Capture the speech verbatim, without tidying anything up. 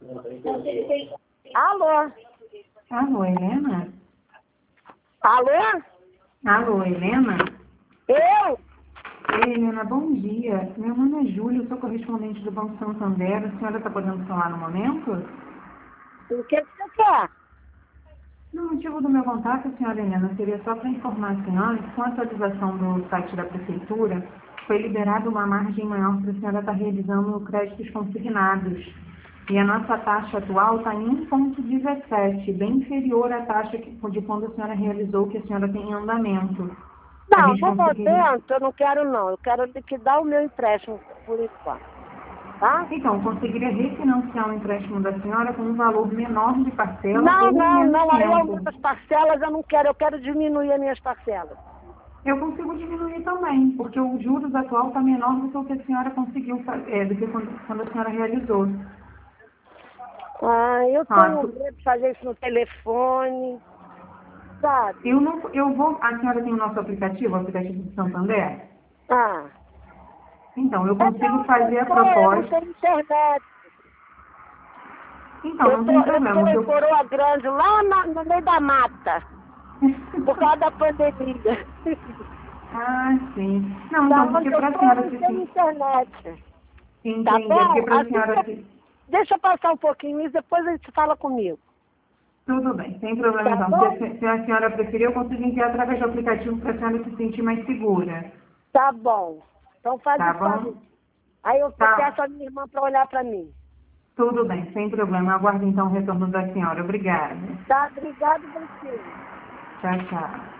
Alô? Alô, Helena? Alô? Alô, Helena? Eu? Ei, Helena, bom dia. Meu nome é Júlia, eu sou correspondente do Banco Santander. A senhora está podendo falar no momento? O que que você quer? No motivo do meu contato, senhora Helena, seria só para informar a senhora que com a atualização do site da Prefeitura, foi liberada uma margem maior para a senhora estar realizando créditos consignados. E a nossa taxa atual está em um vírgula dezessete, bem inferior à taxa que, de quando a senhora realizou, que a senhora tem em andamento. A Não, gente no conseguiria... momento eu não quero não. Eu quero liquidar o meu empréstimo por enquanto. Tá? Então, conseguiria refinanciar o empréstimo da senhora com um valor menor de parcela Não, ou em não, menos não. Aí tempo. algumas parcelas eu não quero. Eu quero diminuir as minhas parcelas. Eu consigo diminuir também, porque o juros atual está menor do que o que a senhora conseguiu fazer, do que quando, quando a senhora realizou. Ah, eu Ah, tenho tu- medo de fazer isso no telefone, sabe? eu não, eu vou, a senhora tem o nosso aplicativo, o aplicativo do Santander? Ah. Então, eu É consigo não, eu fazer a tô, eu não proposta. tenho internet. Então, Eu não tô, tem eu tô problema. o que em eu- Coroa Grande, lá na- no meio da mata, por causa da pandemia. Ah, sim. Não, Da então, porque onde eu para a tô, senhora não se tem se internet. Tá entender, porque bom? para a Assim senhora que eu... se... Deixa eu passar um pouquinho isso, depois a gente fala comigo. Tudo bem, sem problema Tá então. Se a, bom? se a senhora preferir, eu consigo enviar através do aplicativo para a senhora se sentir mais segura. Tá bom. Então faz Tá isso pra mim. bom? Aí eu Tá. peço a minha irmã para olhar para mim. Tudo bem, sem problema. Aguardo então o retorno da senhora. Obrigada. Tá? Obrigado, você. Tchau, tchau.